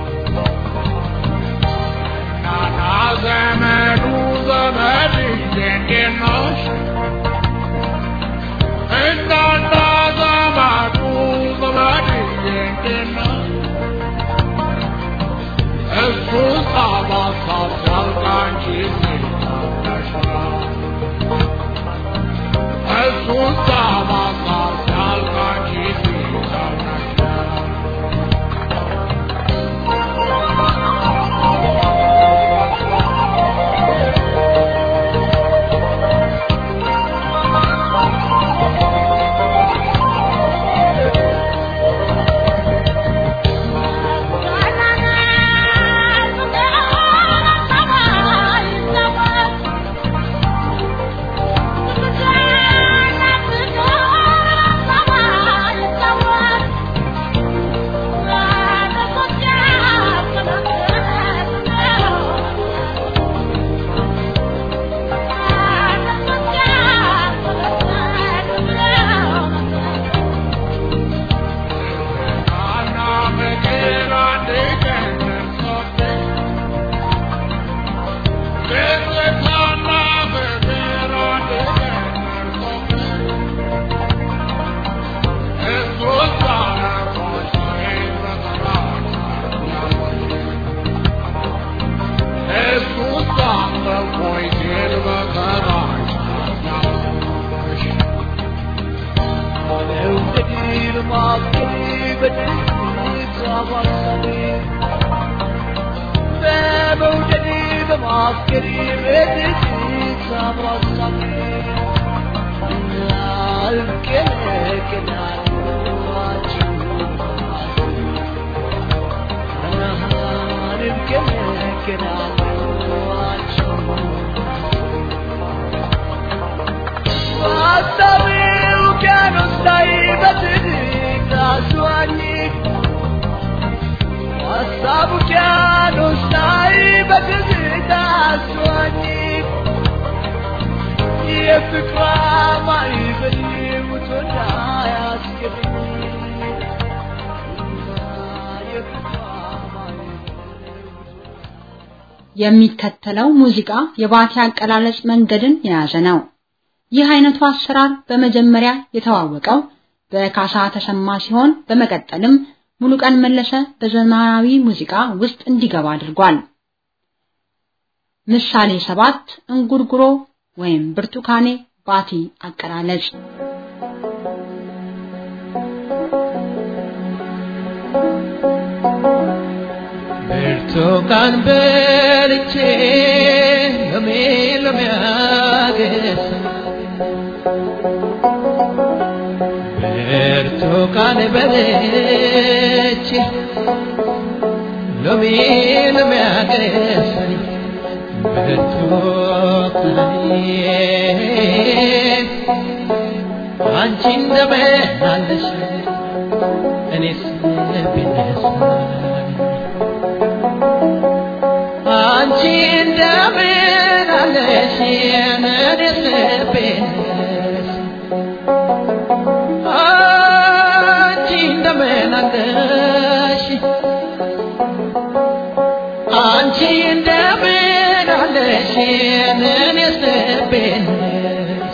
[SPEAKER 5] ናና ዘመዱ ዘመድ እንደነሽ እናንተ ዘመዱ ዘመድ እንደነሽ እሱስ አባሳሳል ካንቺ እሱስ አባሳሳል ካንቺ
[SPEAKER 3] የሚከተለው ሙዚቃ የባቲ አቀላለጽ መንገድን የያዘ ነው። ይህ አይነቱ አሰራር በመጀመሪያ የተዋወቀው በካሳ ተሰማ ሲሆን በመቀጠልም ሙሉቀን መለሰ በዘመናዊ ሙዚቃ ውስጥ እንዲገባ አድርጓል። ምሳሌ 7 እንጉርጉሮ ወይም ብርቱካኔ ባቲ አቀላለጽ
[SPEAKER 6] ብርቱካን በልቼ ለሚያገሳ ብርቱካን በልቼ ለሚያገሳ ብርቱካኔ አንቺ እንደምን አለሽ እኔስ ብነሳ አንቺ እንደምን አለሽ እኔስ ብነሳ አንቺ እንደምን አለሽ አንቺ እንደምን አለሽ እኔስ ብነሳ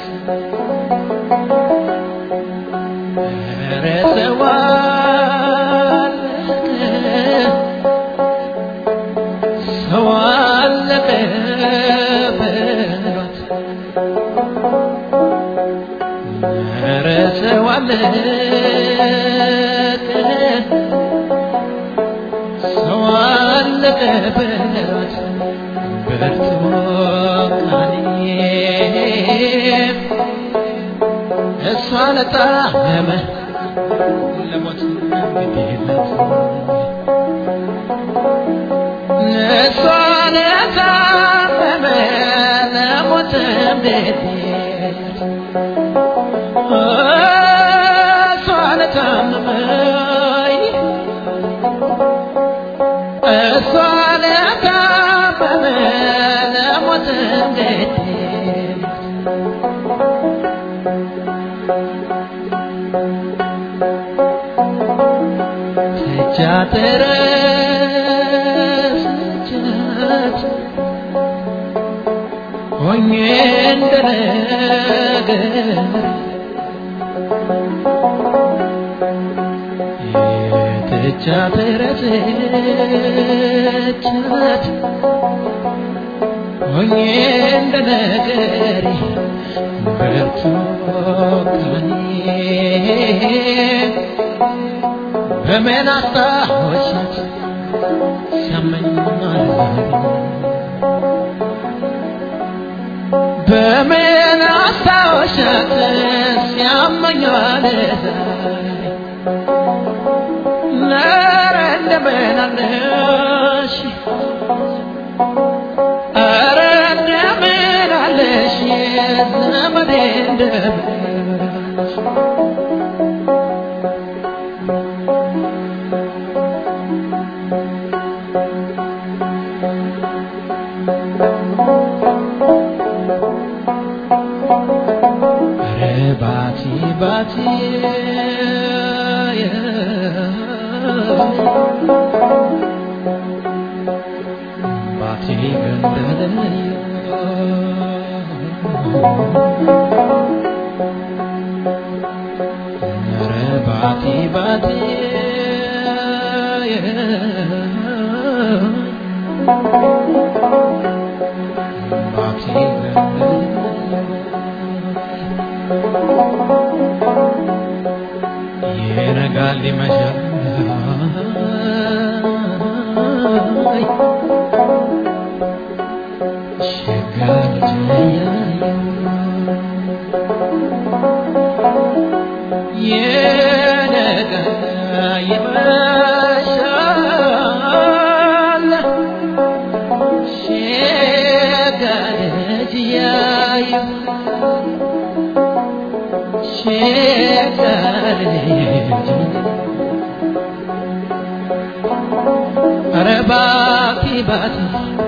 [SPEAKER 6] Arabati bati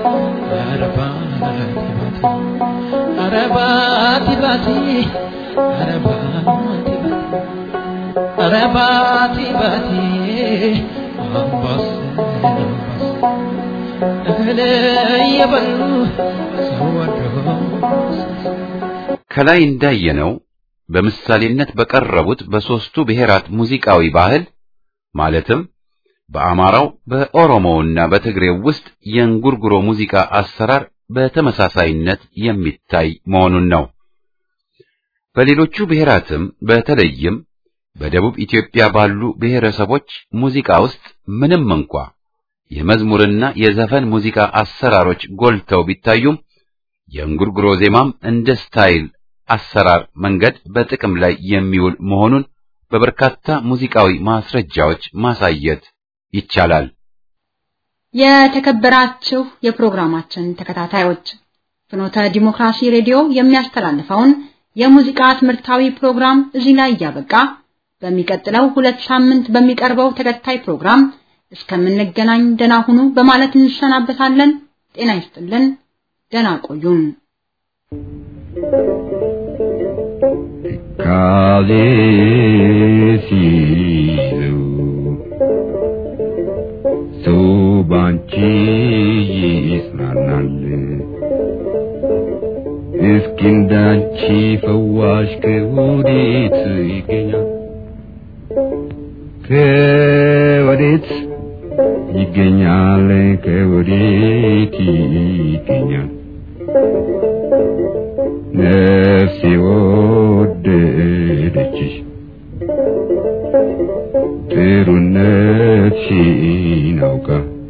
[SPEAKER 6] ambas ለየበሉ ሰወዶ
[SPEAKER 1] ከላይ እንዳየነው በምሳሌነት በቀረቡት በሶስቱ ብሔራት ሙዚቃዊ ባህል ማለትም በአማራው በኦሮሞውና በትግሬው ውስጥ የእንጉርጉሮ ሙዚቃ አሰራር በተመሳሳይነት የሚታይ መሆኑን ነው። በሌሎቹ ብሔራትም በተለይም በደቡብ ኢትዮጵያ ባሉ ብሔረሰቦች ሙዚቃ ውስጥ ምንም እንኳ የመዝሙርና የዘፈን ሙዚቃ አሰራሮች ጎልተው ቢታዩም የእንጉርጉሮ ዜማም እንደ ስታይል አሰራር መንገድ በጥቅም ላይ የሚውል መሆኑን በበርካታ ሙዚቃዊ ማስረጃዎች ማሳየት ይቻላል።
[SPEAKER 3] የተከበራችሁ የፕሮግራማችን ተከታታዮች ፍኖተ ዲሞክራሲ ሬዲዮ የሚያስተላልፈውን የሙዚቃ ትምህርታዊ ፕሮግራም እዚህ ላይ ያበቃ። በሚቀጥለው 2 ሳምንት በሚቀርበው ተከታይ ፕሮግራም እስከምንገናኝ ደህና ሁኑ በማለት እንሰናበታለን። ጤና ይስጥልን። ደህና ቆዩን።
[SPEAKER 7] ካዜሲሉ ሱባንቺ ይስናናል እስኪንዳንቺ ፈዋሽ ከወዴት ይገኛል ከወዴት ይገኛል ከወዴት ይገኛል ነፍሴ ወደደችሽ ጥሩነትሽን አውቃ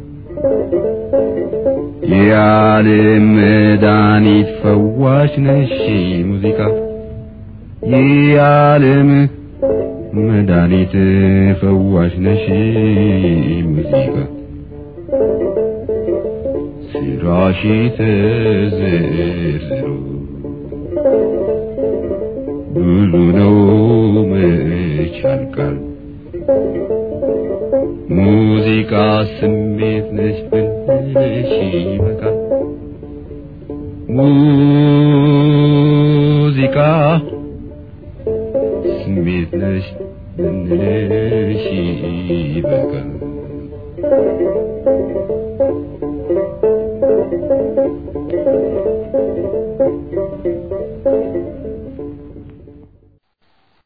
[SPEAKER 7] የዓለም መድኃኒት ፈዋሽ ነሽ ሙዚቃ የዓለም መድኃኒት ፈዋሽ ነሽ ሙዚቃ ስራሽ ተዘርዝሮ ብዙ ነው መች ያልቃል ሙዚቃ ስሜት ነሽ ብለሽ ይበቃል ሙዚቃ ስሜት ነሽ ብለሽ ይበቃል